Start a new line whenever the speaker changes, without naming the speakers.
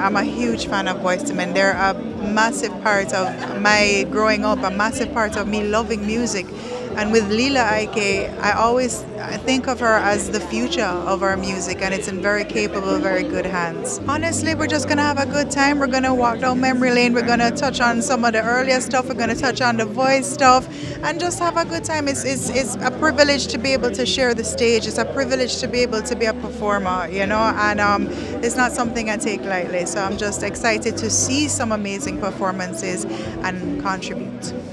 I'm a huge fan of Boyz II Men. They're a massive part of my growing up, a massive part of me loving music. And with Lila Ike, I think of her as the future of our music, and it's in very capable, very good hands. Honestly, we're just gonna have a good time. We're gonna walk down memory lane. We're gonna touch on some of the earlier stuff. We're gonna touch on the voice stuff, and just have a good time. It's a privilege to be able to share the stage. It's a privilege to be able to be a performer, and it's not something I take lightly. So I'm just excited to see some amazing performances and contribute.